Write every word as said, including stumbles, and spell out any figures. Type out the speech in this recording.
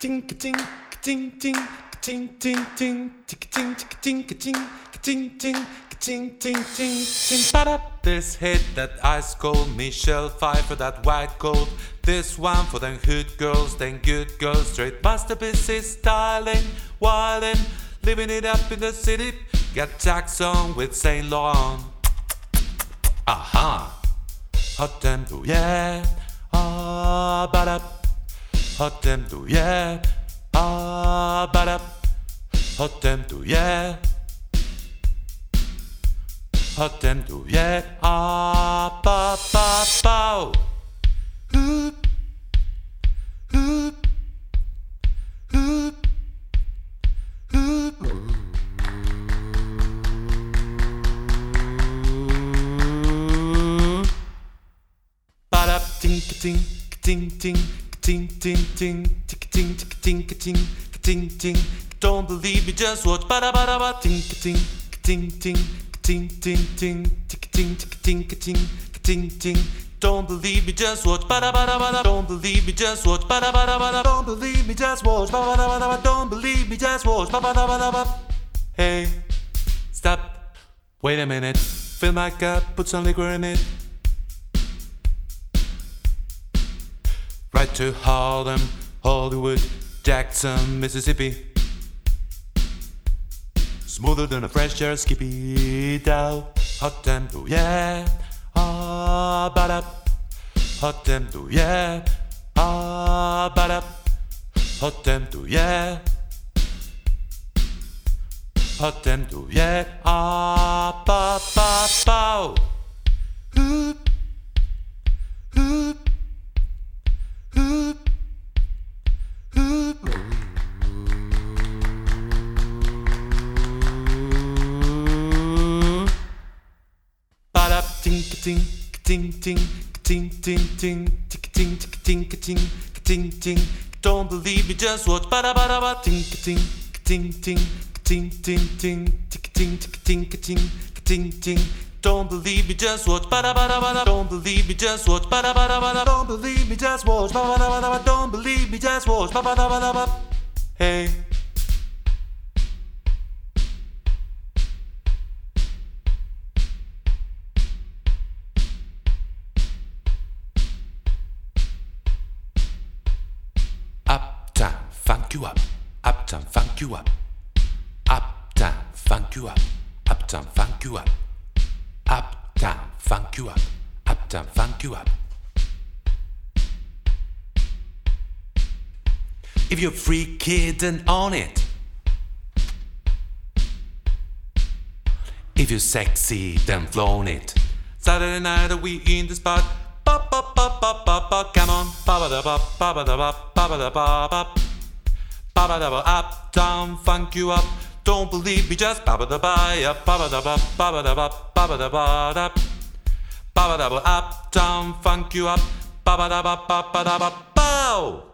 ting ting ting ting ting ting ting ting ting ting ting ting ting ting ting. Ba-da. This hit that ice cold Michelle Pfeiffer, that white gold. This one for them hood girls, then good girls, straight masterpieces, styling, wildin', living it up in the city. Got Jackson with Saint Laurent. Aha, hot tempo, yeah. Ah, ba-da. Hot tempo, yeah. Ah, ba-da. Hot tempo, yeah. Hot tempo, yeah. Ah, ba, ba, ba. Hoop, hoop, hoop, hoop. Ba-da, ting, ting, ting, ting, ting, ting, ting, ting, ting, ting, ting, ting. Don't believe me, just watch. Ba-da, ba-da, ba, ting, ting, ting, ting, ting, ting, ting, ting, ting, ting, ting, ting. Don't believe me, just watch. Ba-da, ba-da, ba-da. Don't believe me, just watch. Ba-da, ba-da, ba-da. Don't believe me, just watch. Ba-da, ba-da, ba-da. Don't believe me, just watch. Ba-da, ba-da, ba-da. Hey, stop. Wait a minute. Fill my cup, put some liquor in it. Right to Harlem, Hollywood, Jackson, Mississippi. Smoother than a fresh air skippy down. Hot tempo, yeah. Ah, ba-da. Hot tempo, yeah. Ah, ba-da. Hot tempo, yeah. Hot tempo, yeah. Ah, ba, ba, ba. Hoop, hoop, hoop, hoop. Ba-da, ting, ting, ting, ting, ting, ting, ting, ting, ting, ting, ting, ting. Don't believe me, just watch. Ba-da, ba-da, ba, ting, ting, ting, ting, ting, ting, ting, ting, ting, ting, ting, ting. Don't believe me, just watch. Ba-da, ba-da, ba-da. Don't believe me, just watch. Ba-da, ba-da, ba-da. Don't believe me, just watch. Ba-da, ba-da, ba-da. Don't believe me, just watch. Ba-da, ba-da, ba. Hey. Uptown, funk you up. Uptown, funk you up. Uptown, funk you up. Uptown, funk you up. Uptown, funk you up. Uptown, funk you up. If you're a free kid, then own it. If you're sexy, then flown it. Saturday night, we in the spot. Ba ba ba ba ba ba. Come on, ba ba da ba ba ba da ba ba ba da ba ba. Ba ba da ba. Uptown, funk you up. Don't believe me, just ba ba da ba ya. Ba ba da ba ba ba da ba ba ba da ba da. Ba ba da ba. Uptown, funk you up. Ba ba da ba ba ba da ba. Bow.